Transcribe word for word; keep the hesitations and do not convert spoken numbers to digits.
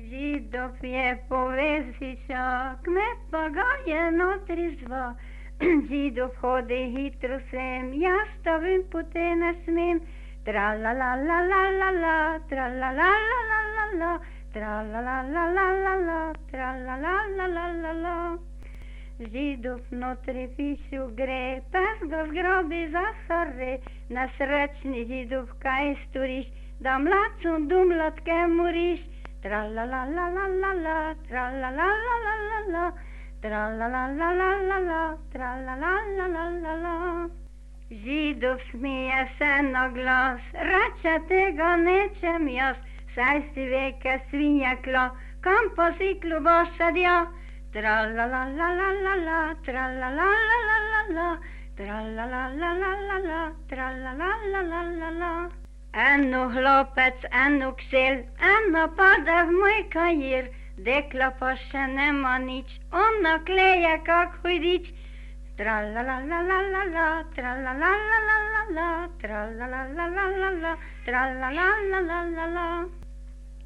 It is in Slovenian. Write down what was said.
Židov je povesiša, kmet pa ga je notri zva. Židov hodi hitro sem, jaz stavim pote ne smem. Tra-la-la-la-la-la-la, tra-la-la-la-la-la-la, tra-la-la-la-la-la-la, tra-la-la-la-la-la-la. Židov notri pišu gre, pes ga zgrobi za sore. Nasrečni Židov, kaj storiš, da mladcu dumlatke moriš. Tra-la-la-la-la-la-la, tra-la-la-la-la-la-la, tra-la-la-la-la-la-la, tra-la-la-la-la-la-la. Židov smije se na glas, reče tega nečem jaz, saj si veke svinjekla, kam po siklu boš sedja. Tra-la-la-la-la-la-la, tra-la-la-la-la-la-la, tra-la-la-la-la-la-la, tra-la-la-la-la-la-la. Eno hlopec, eno ksel, eno pade v moj kajir, dekla pa še nema nič, ona kleje kak hojdič. Tra-la-la-la-la-la-la, tra-la-la-la-la-la-la, tra-la-la-la-la-la-la, tra-la-la-la-la-la-la.